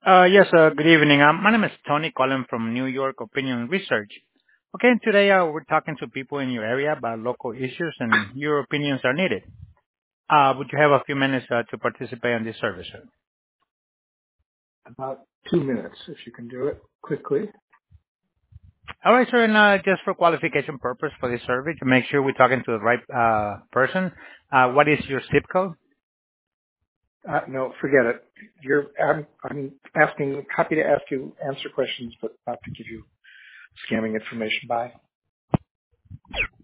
Yes, good evening. My name is Tony calling from New York Opinion Research. Okay, and today we're talking to people in your area about local issues and your opinions are needed. Would you have a few minutes to participate in this service, sir? About 2 minutes, if you can do it quickly. All right, sir, and just for qualification purpose for this survey, to make sure we're talking to the right person, what is your zip code? No, forget it. I'm happy to ask you, answer questions, but not to give you scamming information. Bye.